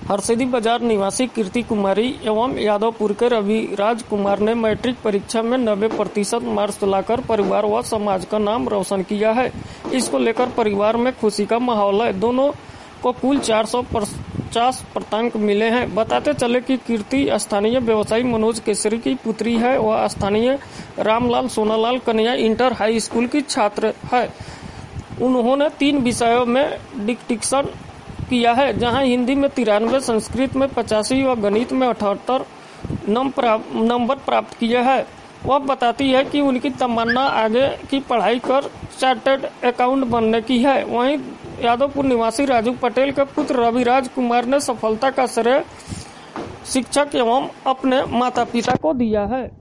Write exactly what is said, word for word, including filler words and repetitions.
हरसिद्धि बाजार निवासी कीर्ति कुमारी एवं यादवपुर के रविराज कुमार ने मैट्रिक परीक्षा में नब्बे प्रतिशत मार्क्स लाकर परिवार व समाज का नाम रोशन किया है। इसको लेकर परिवार में खुशी का माहौल है। दोनों को कुल चार सौ पचास प्राप्तांक मिले हैं। बताते चले कि कीर्ति स्थानीय व्यवसायी मनोज केसरी की पुत्री है। वह स्थानीय रामलाल सोनालाल कन्या इंटर हाई स्कूल की छात्र है। उन्होंने तीन विषयों में डिक्टेशन किया है, जहां हिंदी में तिरानवे, संस्कृत में पचासी व गणित में अठहत्तर नंबर प्राप्त किए हैं। वह बताती है कि उनकी तमन्ना आगे की पढ़ाई कर चार्टर्ड अकाउंट बनने की है। वहीं यादवपुर निवासी राजू पटेल के पुत्र रविराज कुमार ने सफलता का श्रेय शिक्षक एवं अपने माता पिता को दिया है।